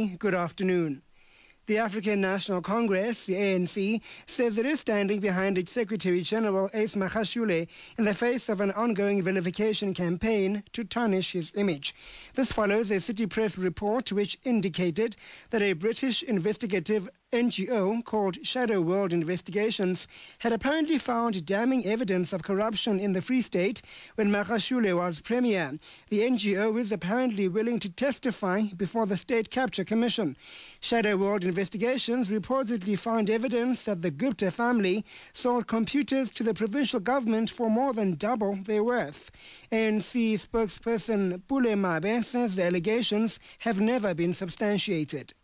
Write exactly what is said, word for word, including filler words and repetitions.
Very good afternoon. The African National Congress, the A N C, says it is standing behind its Secretary-General Ace Magashule in the face of an ongoing vilification campaign to tarnish his image. This follows a City Press report which indicated that a British investigative N G O called Shadow World Investigations had apparently found damning evidence of corruption in the Free State when Magashule was Premier. The N G O is apparently willing to testify before the State Capture Commission. Shadow World Investigations reportedly found evidence that the Gupta family sold computers to the provincial government for more than double their worth. A N C spokesperson Pule Mabe says the allegations have never been substantiated.